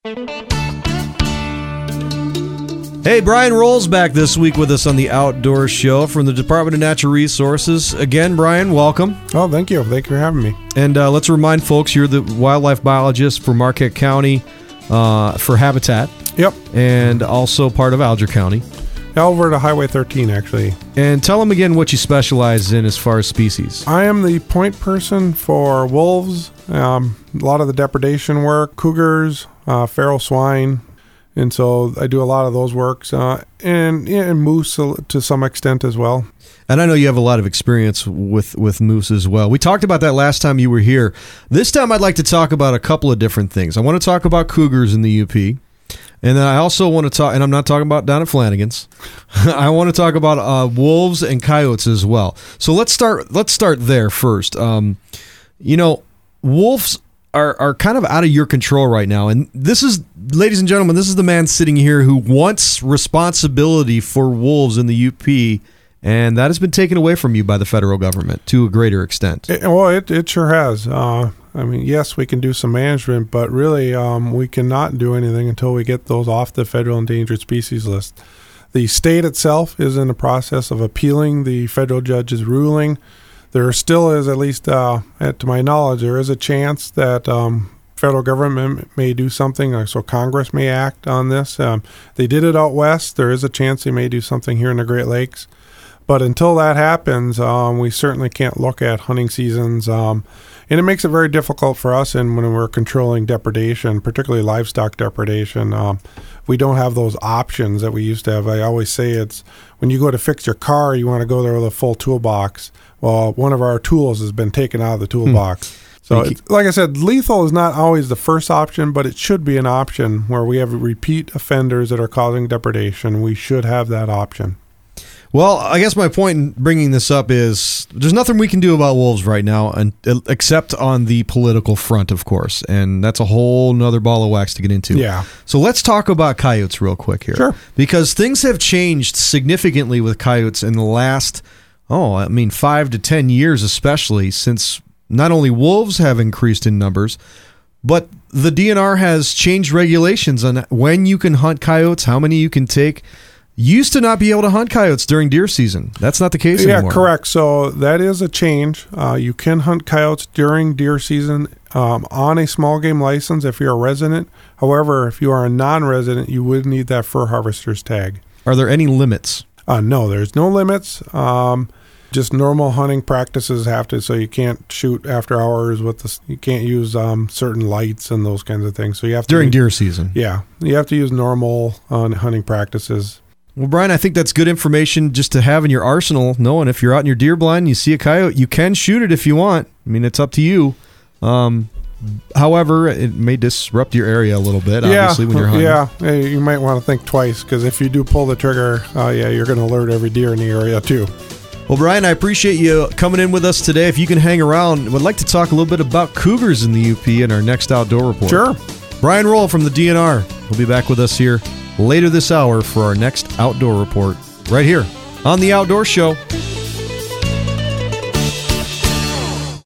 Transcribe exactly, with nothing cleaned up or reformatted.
Hey, Brian Roll's back this week with us on the Outdoor Show from the Department of Natural Resources. Again, Brian, welcome. Oh, thank you. Thank you for having me. And uh, let's remind folks, you're the wildlife biologist for Marquette County uh, for Habitat. Yep. And also part of Alger County. Over to Highway thirteen, actually. And tell them again what you specialize in as far as species. I am the point person for wolves, um, a lot of the depredation work, cougars, uh, feral swine. And so I do a lot of those works, uh, and, and moose to some extent as well. And I know you have a lot of experience with, with moose as well. We talked about that last time you were here. This time I'd like to talk about a couple of different things. I want to talk about cougars in the U P. And then I also want to talk, and I'm not talking about down at Flanagan's. I want to talk about uh, wolves and coyotes as well. So let's start. Let's start there first. Um, you know, wolves are are kind of out of your control right now, and this is, ladies and gentlemen, this is the man sitting here who wants responsibility for wolves in the U P, and that has been taken away from you by the federal government to a greater extent. It, well, it it sure has. Uh, I mean, yes, we can do some management, but really um, we cannot do anything until we get those off the federal endangered species list. The state itself is in the process of appealing the federal judge's ruling. There still is, at least uh, to my knowledge, there is a chance that um, federal government may do something, so Congress may act on this. Um, they did it out west. There is a chance they may do something here in the Great Lakes. But until that happens, um, we certainly can't look at hunting seasons. Um, and it makes it very difficult for us in, when we're controlling depredation, particularly livestock depredation. Um, we don't have those options that we used to have. I always say it's when you go to fix your car, you want to go there with a full toolbox. Well, one of our tools has been taken out of the toolbox. Hmm. So, it's, like I said, lethal is not always the first option, but it should be an option where we have repeat offenders that are causing depredation. We should have that option. Well, I guess my point in bringing this up is there's nothing we can do about wolves right now, and except on the political front, of course, and that's a whole nother ball of wax to get into. Yeah. So let's talk about coyotes real quick here. Sure. Because things have changed significantly with coyotes in the last, oh, I mean, five to ten years especially, since not only wolves have increased in numbers, but the D N R has changed regulations on when you can hunt coyotes, how many you can take. Used to not be able to hunt coyotes during deer season. That's not the case yeah, anymore. Yeah, correct. So that is a change. Uh, you can hunt coyotes during deer season um, on a small game license if you're a resident. However, if you are a non-resident, you would need that fur harvester's tag. Are there any limits? Uh, no, there's no limits. Um, just normal hunting practices have to, so you can't shoot after hours with the, you can't use um, certain lights and those kinds of things. So you have to during use, deer season. Yeah, you have to use normal uh, hunting practices. Well, Brian, I think that's good information just to have in your arsenal, knowing if you're out in your deer blind and you see a coyote, you can shoot it if you want. I mean, it's up to you. Um, however, it may disrupt your area a little bit, yeah, obviously, when you're hunting. Yeah, hey, you might want to think twice, because if you do pull the trigger, uh, yeah, you're going to alert every deer in the area, too. Well, Brian, I appreciate you coming in with us today. If you can hang around, would like to talk a little bit about cougars in the U P in our next Outdoor Report. Sure. Brian Roll from the D N R will be back with us here later this hour for our next Outdoor Report, right here on The Outdoor Show.